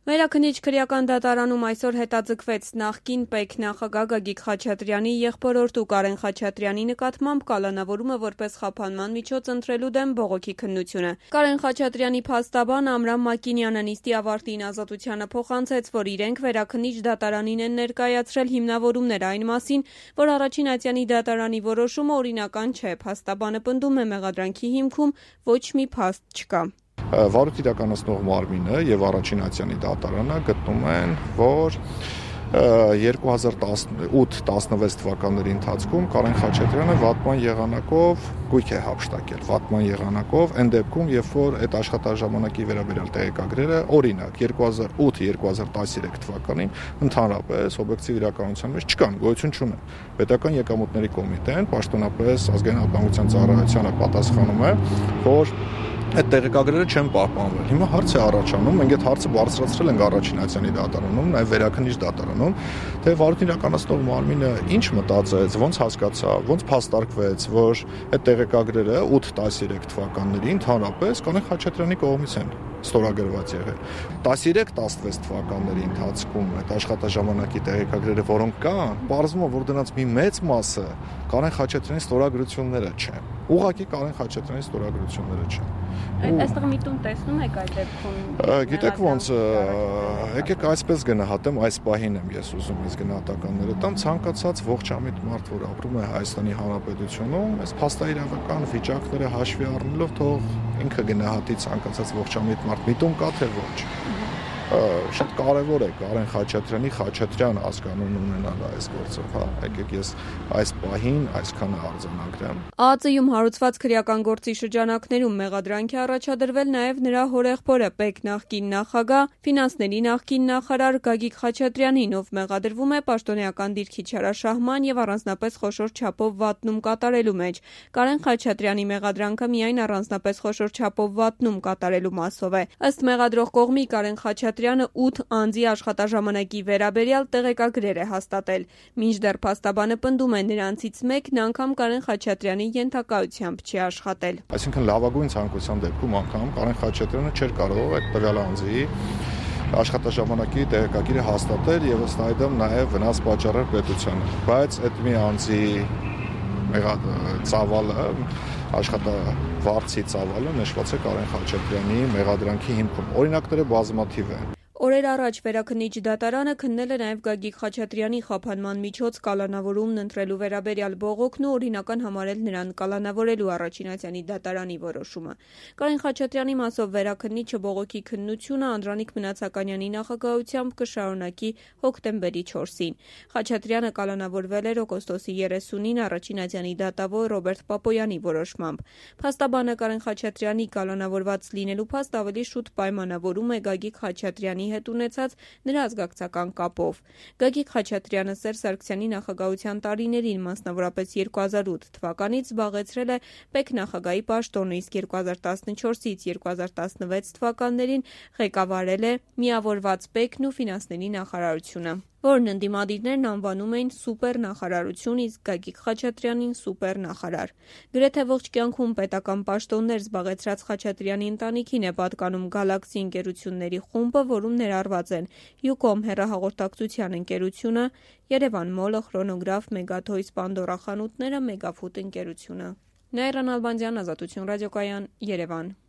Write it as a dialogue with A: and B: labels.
A: Վերաքննիչ քրեական դատարանում այսօր հետաձգվեց նախկին պետնախագահ Գագիկ Խաչատրյանի եղբորորդու Կարեն Խաչատրյանի նկատմամբ կալանավորումը որպես խափանման միջոց ընտրելու դեմ բողոքի քննությունը։ Կարեն Խաչատրյանի փաստաբան Ամրամ Մակինյանը նիստի ավարտին Ազատությանը փոխանցեց, որ իրենք վերաքննիչ դատարանին են ներկայացրել հիմնավորումներ այն մասին, որ առաջին ատյանի դատարանի որոշումը օրինական չէ։ Փաստաբանը պնդում է մեղադրանքի հիմքում ոչ մի փաստ չկա։
B: Վարույթ իրականացնող մարմինը եւ առաջին ատյանի դատարանը գտնում են, որ 2018-16 թվականների ընթացքում Կարեն Խաչատրյանը վատման եղանակով գույք է հափշտակել, վատման եղանակով այն դեպքում, երբ որ այդ աշխատաժամանակի վերաբերյալ տեղեկագրերը օրինակ 2008-2013 թվականին ընդհանրապես օբյեկտիվ իրականության մեջ չկան, գոյություն չունեն։ Պետական եկամուտների կոմիտեն պաշտոնապես ազգային անվտանգության ծառայությանը պատասխանում է, որ այդ տեղեկագրերը չեն պահպանվել։ Հիմա հարց է առաջանում, մենք այդ հարցը բարձրացրել ենք առաջին ատյանի դատարանում, նաև վերաքննիչ դատարանում, թե վարույթ իրականացնող մարմինը ինչ մտածեց, ոնց հասկացավ, ոնց փաստարկվեց, որ այդ տեղեկագրերը 8-13 թվականների ընդհանրապես Կարեն Խաչատրյանի կողմից են ստորագրված եղել։ 13-16 թվականների ընթացքում այդ աշխատաժամանակի տեղեկագրերը, որոնք կան, պարզվում է, որ դրանց մի մեծ մասը Կարեն Խաչատրյանի ստորագրությունները չեն։ Ուղղակի Կարեն Խաչատրյանի ստորագրությունները չեն։
A: Այստեղ միտում տեսնում եք այդ դեպքում։
B: Գիտեք ոնց, եկեք այսպես գնահատեմ, այս պահին եմ ես ուզում ես գնահատականները տամ, ցանկացած ողջամիտ մարդ, որ ապրում է Հայաստանի Հանրապետությունում, այս փաստահրավերական վիճակները հաշվի առնելով թող ինքը գնահատի ցանկացած ողջամիտ մարդ միտում կա թե ոչ։ Շատ կարևոր է Կարեն Խաչատրյանի Խաչատրյան ազգանուն ունենալը այս գործով, հա, եկեք ես այս պահին այսքանը արձանագրեմ։
A: ԱԱԾ-ում հարուցված քրեական գործի շրջանակներում մեղադրանք է առաջադրվել նաև նրա հորեղբորը ՊԵԿ նախկին նախագահ, ֆինանսների նախկին նախարար Գագիկ Խաչատրյանին, ով մեղադրվում է պաշտոնեական դիրքի չարաշահման եւ առանձնապես խոշոր չափով վատնում կատարելու մեջ։ Կարեն Խաչատրյանի մեղադրանքը միայն առանձնապես խոշոր չափով վատնում կատարելու մասով է։ Ըստ մեղադրող կողմի Կարեն Խաչատրյանը 8 անձի աշխատաժամանակի վերաբերյալ տեղեկագրեր է հաստատել։ Մինչդեռ փաստաբանը պնդում է, նրանցից մեկն անգամ Կարեն Խաչատրյանի ենթակայությամբ չի աշխատել։
B: Այսինքն լավագույն ցանկության դեպքում անգամ Կարեն Խաչատրյանը չէր կարող այդ տվյալ անձի աշխատաժամանակի տեղեկագիրը հաստատել եւ ըստ այդմ նաեւ վնաս պատճառել պետությանը։ Բայց այդ մի անձի ծավալը աշխատավարձի ծավալը նշված է Կարեն Խաչատրյանի մեղադրանքի հիմքում։ Օրինակները բազմաթիվ են։
A: Օրեր առաջ վերաքննիչ դատարանը քննել է նաև Գագիկ Խաչատրյանի խափանման միջոց կալանավորումն ընտրելու վերաբերյալ բողոքն ու օրինական համարել նրան կալանավորելու առաջին ատյանի դատարանի որոշումը։ Կարեն Խաչատրյանի մասով վերաքննիչը բողոքի քննությունը Անդրանիկ Մնացականյանի նախագահությամբ կշարունակի հոկտեմբերի 4-ին։ Խաչատրյանը կալանավորվել էր օգոստոսի 30-ին առաջին ատյանի դատավոր Ռոբերտ Պապոյանի որոշմամբ։ Փաստաբանը Կարեն Խաչատրյանի կալանավորված լինելու փաստ ավելի շուտ պայմանավորում է Գագիկ Խաչատրյանի հետ ունեցած նրա ազգակցական կապով։ Գագիկ Խաչատրյանը Սերժ Սարգսյանի նախագահության տարիներին, մասնավորապես 2008 թվականից զբաղեցրել է ՊԵԿ նախագահի պաշտոնը, իսկ 2014-ից 2016 թվականներին ղեկավարել է միավորված ՊԵԿ-ն ու ֆինանսների նախարարությունը, որն ընդդիմադիրներն անվանում էին սուպեր նախարարություն, իսկ Գագիկ Խաչատրյանին սուպեր նախարար։ Գրեթե ողջ կյանքում պետական պաշտոններ զբաղեցրած Խաչատրյանի ընտանիքին է պատկանում Գալաքսի ընկերությունների խումբը, որում ներառված են Յուկոմ հեռահաղորդակցության ընկերությունը, Երևան Մոլը, Խրոնոգրաֆ, Մեգաթոյս, Պանդորա խանութները, Մեգաֆուդ ընկերությունը։ Նաիրա Նալբանդյան, Ազատություն ռադիոկայան, Երևան։